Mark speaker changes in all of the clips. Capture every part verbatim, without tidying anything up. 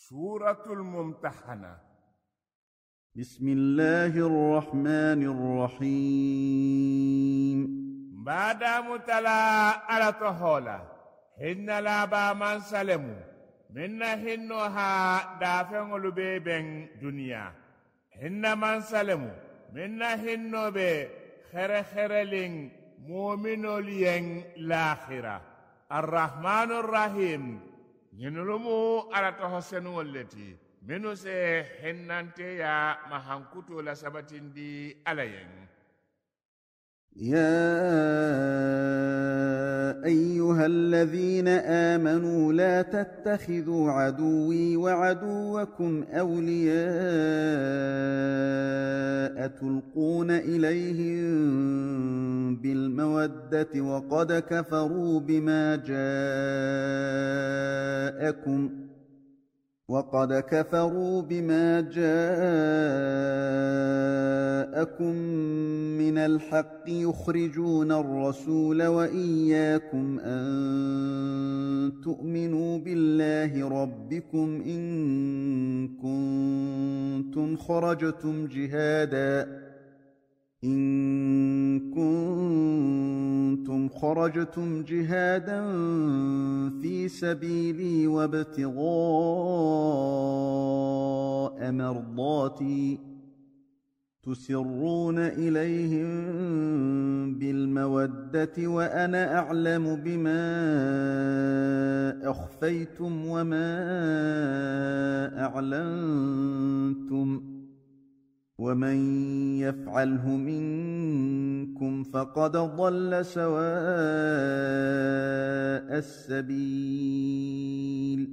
Speaker 1: Suratul Mumtahana.
Speaker 2: Bismillahirrahmanirrahim.
Speaker 1: Bada mutala ala tohola. Hinna laba man salemu. Minna hinno ha dafengolu be ben dunia. Hinna man salemu. Minna hinno be khere khere ling mu'minol yen l'akhira. Ar-Rahmanur Rahim. Yinulumu ala tohosenu walleti. Minu se hennante ya mahankuto la sabatindi ala yen.
Speaker 2: يا أيها الذين آمنوا لا تتخذوا عدوي وعدوكم أولياء تلقون إليهم بالمودة وقد كفروا بما جاءكم وقد كفروا بما جاءكم من الحق يخرجون الرسول وإياكم أن تؤمنوا بالله ربكم إن كنتم خرجتم جهادا إن كنتم خرجتم جهادا في سبيلي وابتغاء مرضاتي تسرون إليهم بالمودة وأنا أعلم بما أخفيتم وما أعلنتم ومن يفعله منكم فقد ضل سواء السبيل.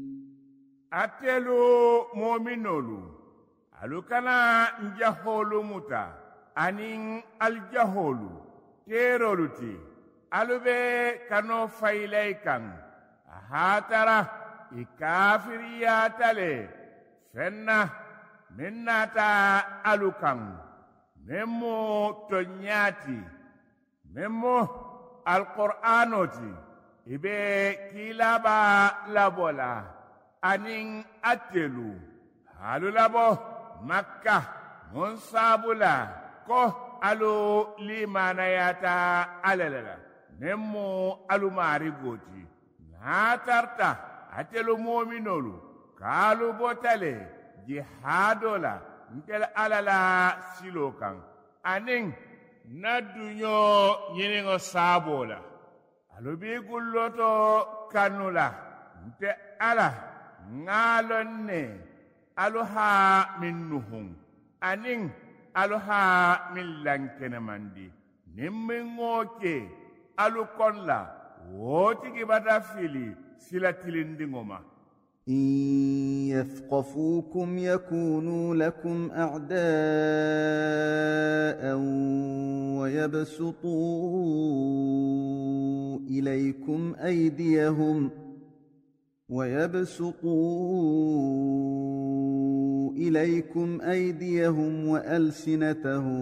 Speaker 1: Atelu mu'minolu alu kana njaholu muta anin aljaholu teroluti alu be kano faylaikan hatara ikafiriyatale fenna minnata alukan memmo tonyati memmo alqur'anoti ibe kilaba labola anin atelu halu labo makka mon sabula ko alu limanayata alalala memmo alu marigoti natarta atelu mu'minolu kalu botale jihadola ntel alala silokan anin na dunyo nyiningo sabola alubi gulloto kanula nte ala ngalonne aluha minnuhum anin aluha min lankene mandi nimmingoke alukonla wotigi bata fili silatilindingoma.
Speaker 2: إن يثقفوكم يكونوا لكم أعداء ويبسطوا إليكم أيديهم ويبسطوا إليكم أيديهم وألسنتهم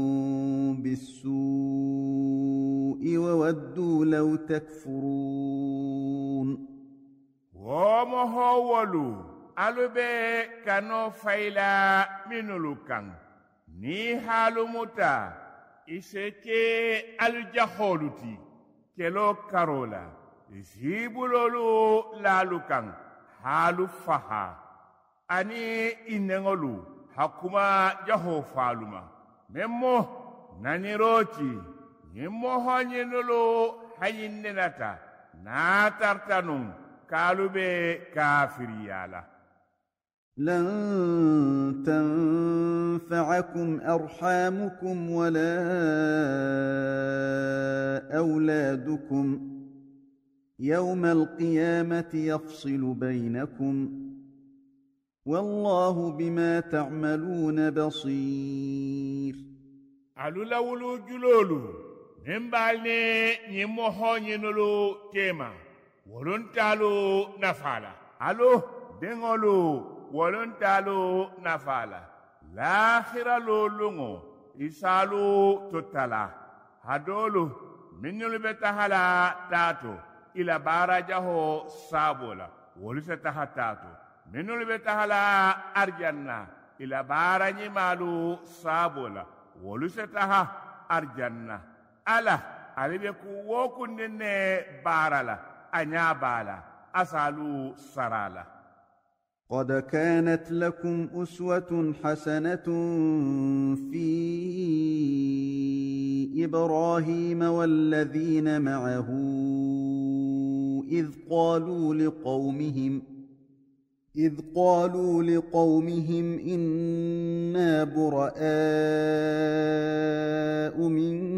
Speaker 2: بالسوء وودوا لو تكفرون.
Speaker 1: Womohowolu alube kano faila minulukan ni halumuta iseke aljaholuti kelo karola isibulolu lalukan halu faha ani inengolu hakuma jaho faluma memmo naniroti nimmo honyenolo hayinnenata na tartanum kalube kafiriyala.
Speaker 2: لن تنفعكم أرحامكم ولا أولادكم يوم القيامة يفصل بينكم والله بما تعملون بصير.
Speaker 1: alula wulu julolu nimbalne nyimoho nyinulu tema wolontalu nafala alo dengolu wolontalu nafala l'akhira lolungo isalu totala hadolu minnulu betahala tato ila barajaho sabola wolu se taha tato minul be tahala arjanna ila bara ñimalu sabola wolu se taha arjanna ala ali be ku wokunde ne barala a ñabala asalu sarala
Speaker 2: قد كانت لكم أسوة حسنة في إبراهيم والذين معه إذ قالوا لقومهم إذ قالوا لقومهم إنا براء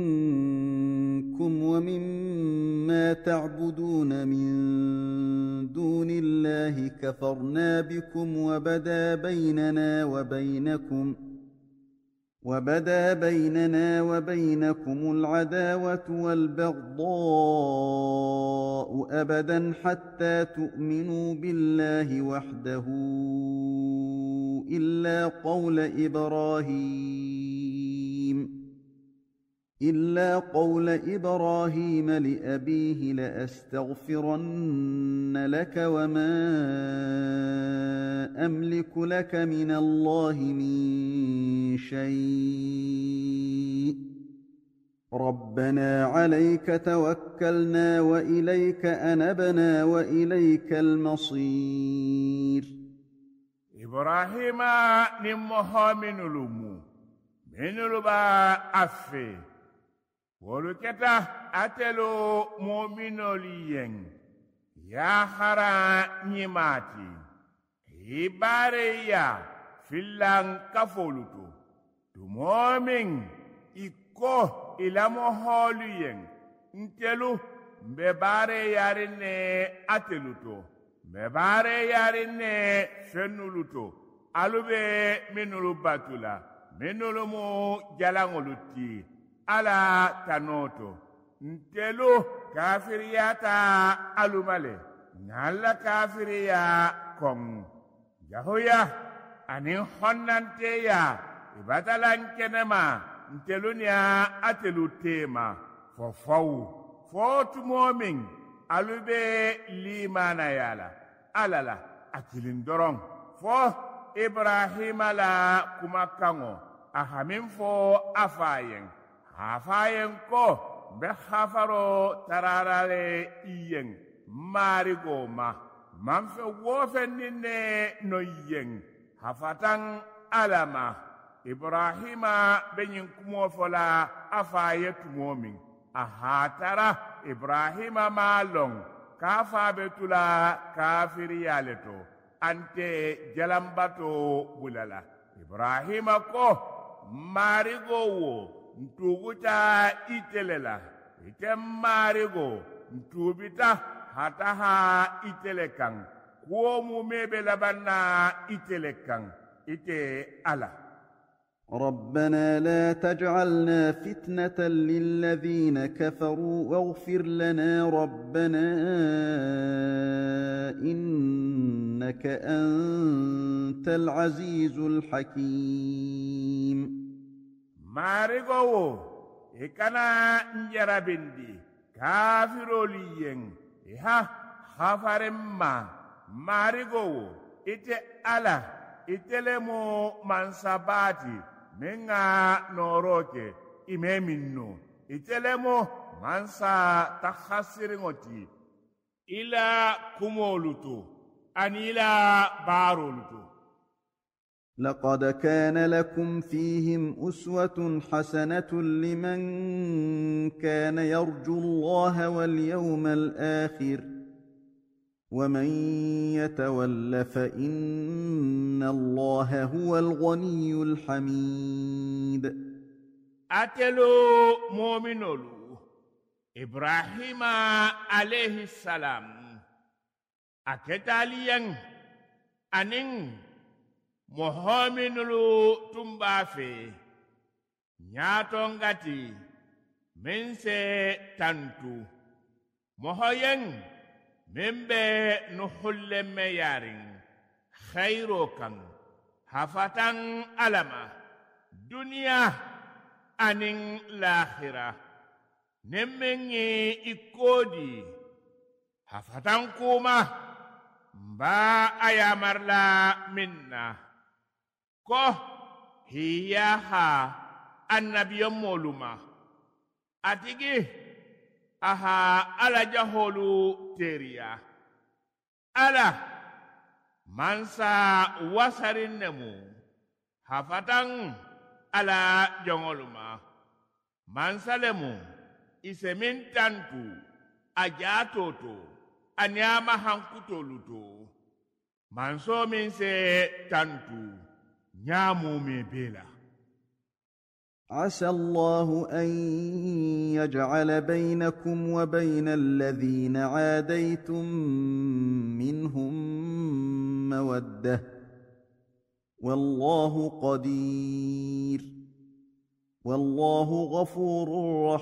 Speaker 2: منكم ومما تعبدون من دون الله كفرنا بكم وبدا بيننا وبينكم وبدا بيننا وبينكم العداوة والبغضاء أبدا حتى تؤمنوا بالله وحده إلا قول إبراهيم إلا قول إبراهيم لأبيه لأستغفرن لك وما أملك لك من الله من شيء ربنا عليك توكلنا وإليك أنبنا وإليك المصير
Speaker 1: إبراهيم نمها من لمو من لبا أفي ولكتا أتلو مؤمنو ليين يا خرا نيماتي إباريا فيلان كفولتو تمومن إكو إلى مهوليين انتلو مباري ياريني أتلوتو مباري ياريني فنولوتو ألوبي منولو باتولا منولو مو جلانولوتي ala tanoto ntelu kafiriyata alumale ngalla kafiriya kong jahoya anin honnanteya ibatalan kenema ntelunya atelu tema fo faw fo tumomin alube limana yala alala akilin dorong fo ibrahima la kumakango ahamin fo afayen hafayen ko be hafaro tararale iyen marigo ma manfe wofen ninne no yen hafatan alama ibrahima benyin kumo fola afaye tumomin ahatara ibrahima malong kafa betula kafiri yaleto ante jalambato bulala ibrahima ko marigo wo ntuguta itelela ite marigo ntubita hataha itelekan kuo mumebe labanna itelekan ite ala
Speaker 2: ربنا لا تجعلنا فتنة للذين كفروا واغفر لنا ربنا إنك أنت العزيز الحكيم
Speaker 1: marigowo ikana njarabindi kafiroliyen iha hafaremma marigowo ite ala itelemo mansabati menga noroke imeminno itelemo mansa takhasiringoti ila kumoluto anila baroluto
Speaker 2: لقد كان لكم فيهم أسوة حسنة لمن كان يرجو الله واليوم الآخر ومن يتول فإن الله هو الغني الحميد
Speaker 1: أتلو مؤمنولو إبراهيم عليه السلام أكتاليا أنين mohominulu tumbafe nyatongati mense tantu mohoyen membe nuhulle meyarin khairo kan hafatan alama dunia anin lahira nemmengi ikodi hafatan kuma mba ayamarla minna ko hiyaha annabiyon moluma atigi aha ala jaholu teriya ala mansa wasarin nemu hafatan ala jongoluma mansa lemu isemin tantu ajatoto anyama hankutoluto manso min se tantu nyamu me bela.
Speaker 2: عسى الله أن يجعل بينكم وبين الذين عاديتم منهم مودة والله قدير والله غفور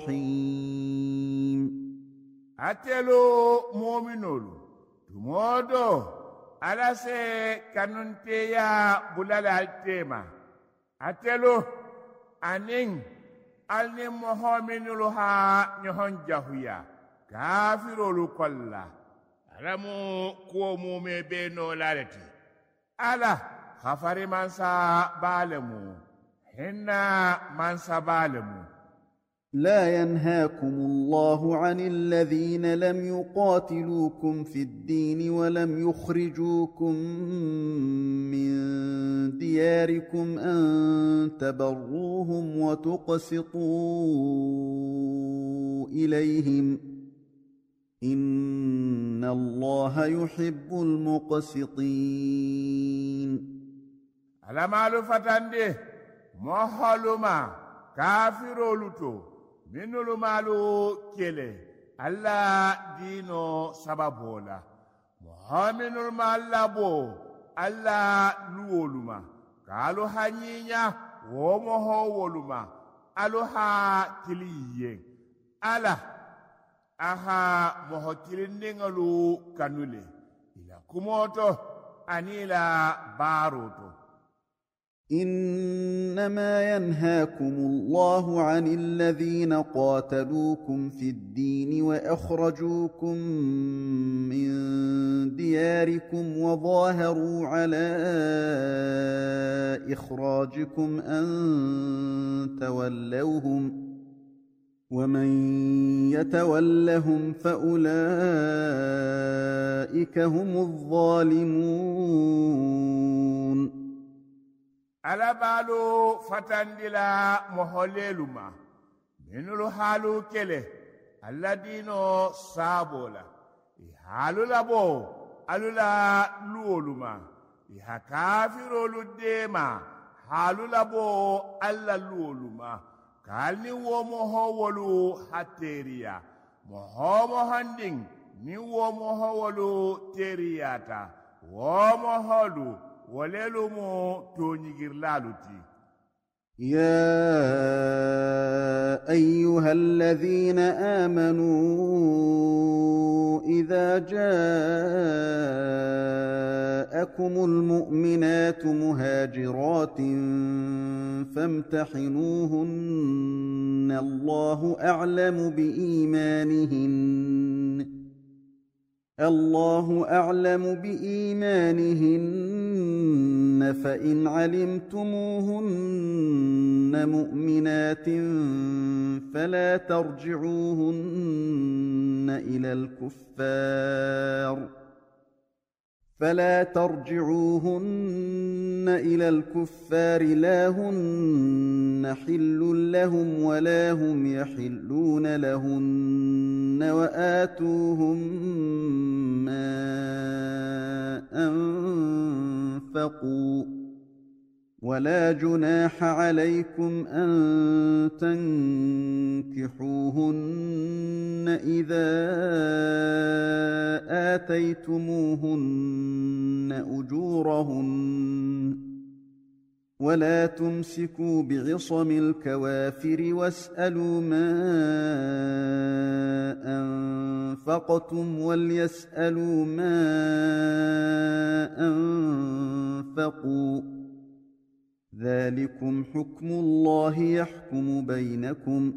Speaker 2: رحيم.
Speaker 1: أتلو مؤمنون تمودو على سي كننتيا بلال التيمة أتلو anin alni mohominulu ha nyohon jahuya kafirolu kolla alamu kuwo mume be no lalati ala khafari mansa balemu hinna mansa balemu.
Speaker 2: لا ينهاكم الله عن الذين لم يقاتلوكم في الدين ولم يخرجوكم من دياركم أن تبروهم وتقسطوا إليهم إن الله يحب المقسطين.
Speaker 1: على مالو فتاندي محلوما كافرولو تو minulu malu kele alla dino sababola muhaminul malabo alla luoluma kalu hanyinya wo moho woluma alu ha kiliye ala aha moho kilindingalu kanule ila kumoto anila baroto.
Speaker 2: إنما ينهاكم الله عن الذين قاتلوكم في الدين وأخرجوكم من دياركم وظاهروا على إخراجكم أن تولوهم ومن يتولهم فأولئك هم الظالمون.
Speaker 1: ala balu fatandila moholeluma minulu halu kele alladino sabola ihalu labo alula luoluma iha kafirolu dema halu labo alla luoluma kalni wo mohowolu hateriya mohomo handing ni wo mohowolu teriyata wo moholu وللمو تونيغير لالوتي.
Speaker 2: يا أيها الذين آمنوا إذا جاءكم المؤمنات مهاجرات فامتحنوهن الله أعلم بإيمانهن الله أعلم بإيمانهن فإن علمتموهن مؤمنات فلا ترجعوهن إلى الكفار فلا ترجعوهن إلى الكفار لا هن حل لهم ولا هم يحلون لهن وآتوهم ما أنفقوا ولا جناح عليكم أن تنكحوهن إذا آتيتموهن أجورهن ولا تمسكوا بعصم الكوافر واسألوا ما أنفقتم وليسألوا ما أنفقوا ذلكم حكم الله يحكم بينكم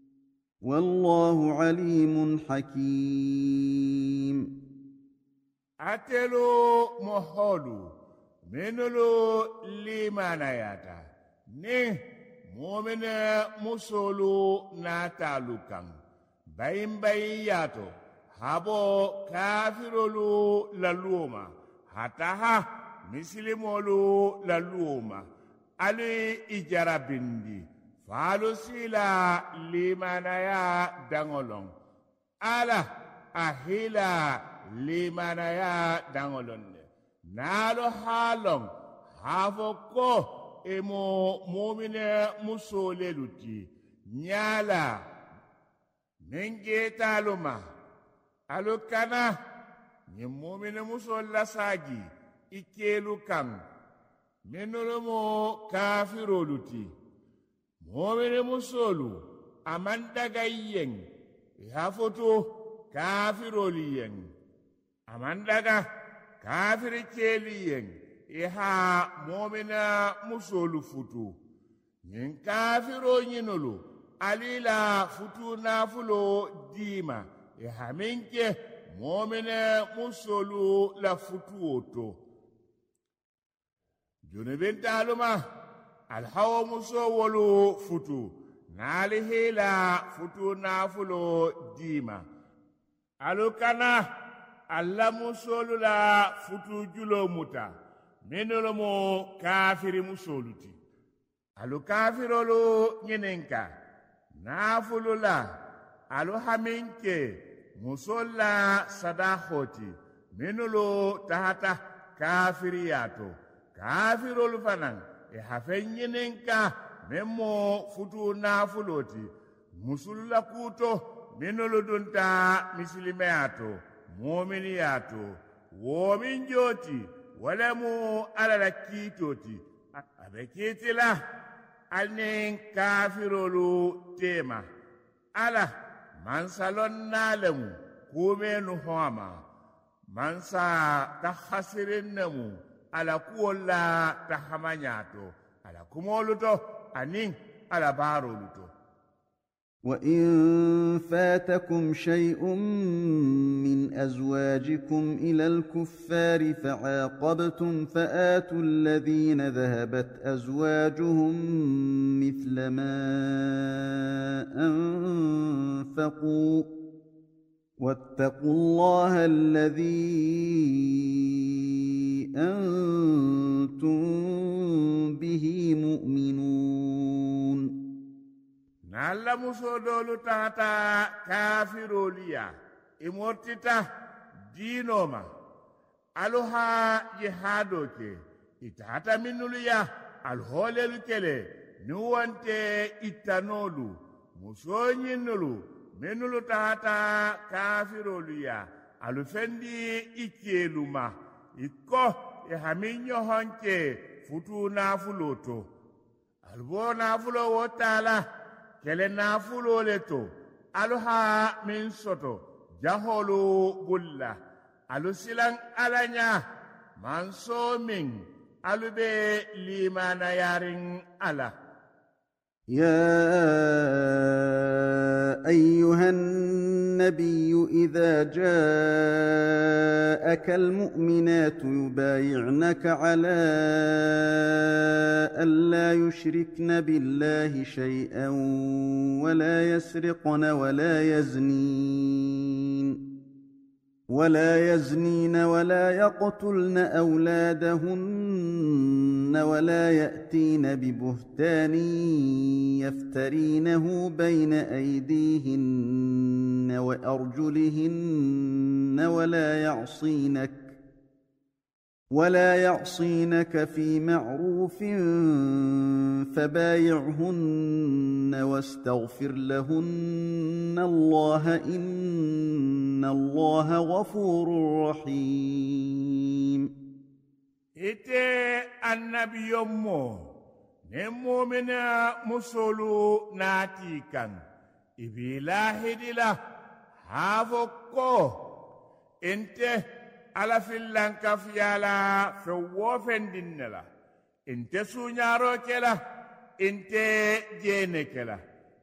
Speaker 2: والله عليم حكيم.
Speaker 1: atelu moholu menulu limanayata ni momine musolu natalukan bayin bayin yato habo kafirolu laluma hataha misilimolu laluma ali ijarabindi falu sila limanaya dangolong ala ahila limanaya dangolong nalo halong havoko emo momine musole luti nyala nenge taluma alukana ni momine musolla sagi ikelu kam menolomo kafiro luti momine musolu amandaga yeng ihafoto kafiro liyeng amandaga kafiri keli yeng iha momina musolu futu yin kafiro nyinolu alila futu nafulo dima iha minke momina musolu la futu oto junubin taluma alhawa muso wolu futu nalihila futu nafulo dima alukana alla musolu la futu julo muta menolo mo kafiri musoluti alu kafirolu nyenenka nafulu la alu haminke musolla sadahoti menolo tahata kafiriyato kafirolu fanan e hafen nyenenka memmo futu nafuloti musulla kuto menolo dunta misilimeyato mominiyato womin joti wala mu alala kitoti abe kitila alnen kafirolu tema ala mansalon nalamu kumenu homa mansa tahasirin namu ala kuola tahamanyato ala kumoluto anin ala baroluto
Speaker 2: وإن فاتكم شيء من أزواجكم إلى الكفار فعاقبتم فآتوا الذين ذهبت أزواجهم مثل ما أنفقوا واتقوا الله الذي أنتم به مؤمنون
Speaker 1: nalla musodolu tata kafiroliya imortita dinoma aluha jihado ke itata minuluya alholelu kele nuwante itanolu musonyinulu menulu tata kafiroliya alufendi ikeluma ikko e haminyo honke futu nafuloto albo nafulo wotala kele nafulo leto aluha min soto jaholu bulla alu silang alanya manso min alube limana yaring ala
Speaker 2: يا أيها النبي إذا جاءك المؤمنات يبايعنك على ألا يشركن بالله شيئا ولا يسرقن ولا يزنين ولا يزنين ولا يقتلن أولادهن ولا يأتين ببهتان يفترينه بين أيديهن وأرجلهن ولا يعصينك ولا يعصينك في معروف فبايعهن واستغفر لهن الله إن الله غفور رحيم
Speaker 1: ite annabi yommo nemmo mena musolu naati kan ibilahidila havokko ente ala fillanka fiyala fe wofendinnela ente suñaro kela ente jene kela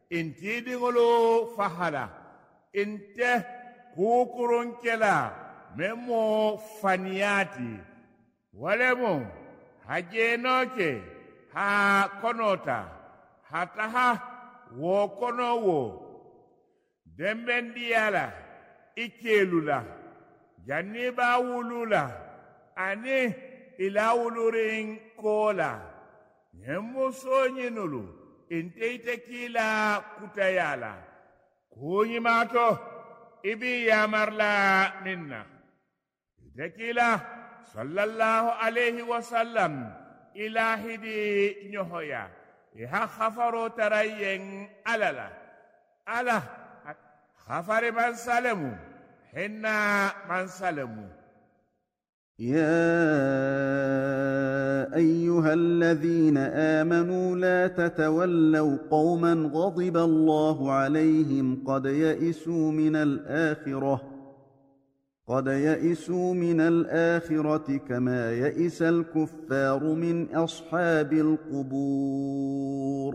Speaker 1: intidiŋolu fahala inte kukurun kela memo faniyati walemo hajenoke ha konota hataha wo kono wo dembendiyala ikelula janniba wulula ani ila wulurin kola nyemmo soñinulu inteite kila kutayala kuñimato ibi yamarla minna ite kila sallallahu alayhi wa sallam ilahidi ñohoya iha khafaro tarayen alala ala khafari man salemu henna man salemu
Speaker 2: يا أيها الذين آمنوا لا تتولوا قوما غضب الله عليهم قد يئسوا من الآخرة قد يئسوا من الآخرة كما يئس الكفار من أصحاب القبور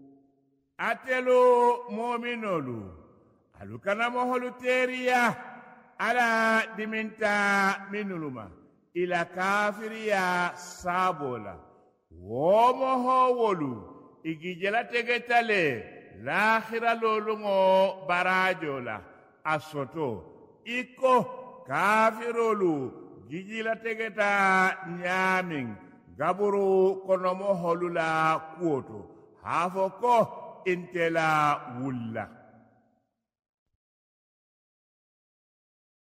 Speaker 1: أتلو مؤمنولو ألو كان مهلو تيريا على دمنتا منولما إلى كافريا سابولا ومهولو إجي جلا تغتالي لاخرا لولونغو براجولا أسوتو إكو كافرولو جيجيلا تغتا نيامين غابورو كونومو هولولا كوتو هافوكو انتلا ولا